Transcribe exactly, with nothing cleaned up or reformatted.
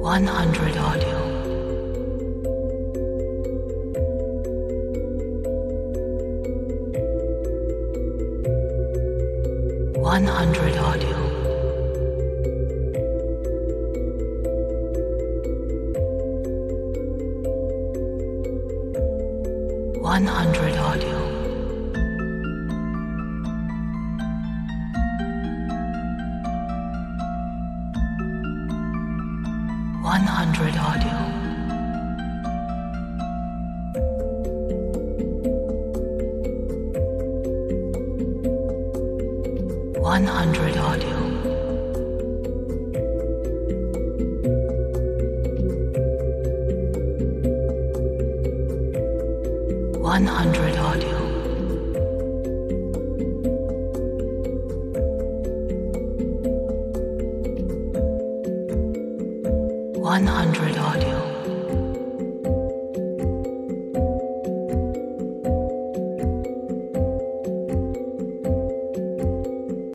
one hundred audio. one hundred audio. one hundred audio. one hundred audio. one hundred audio. one hundred audio. one hundred audio.